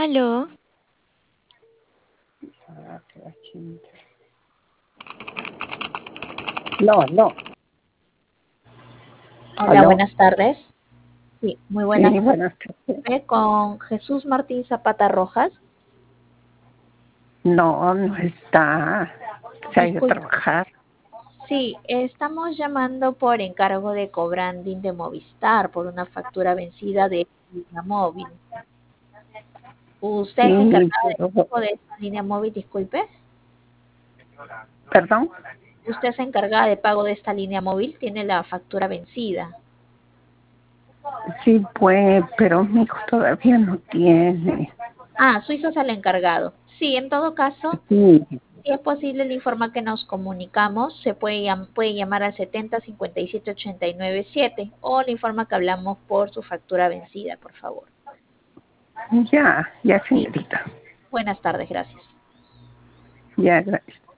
Aló, Ah, qué bachinita. No, no. Hola, ¿Aló? buenas tardes. Sí, muy buenas Sí, buenas tardes. tardes. Con Jesús Martín Zapata Rojas. No, no está. Se ha ido a Disculpe. trabajar. Sí, estamos llamando por encargo de cobranding de Movistar por una factura vencida de línea móvil. ¿Usted es Sí, encargado de pero, pago de esta línea móvil? Disculpe. perdón. ¿Usted es encargada de pago de esta línea móvil? Tiene la factura vencida. Sí, pues, pero mi hijo todavía no tiene. Ah, su hijo es el encargado. Sí, en todo caso, Sí, si es posible, le informa que nos comunicamos. Se puede llamar al 70 57 89 7 o le informa que hablamos por su factura vencida, por favor. ya, ya, señorita. Buenas tardes, gracias. Ya, gracias.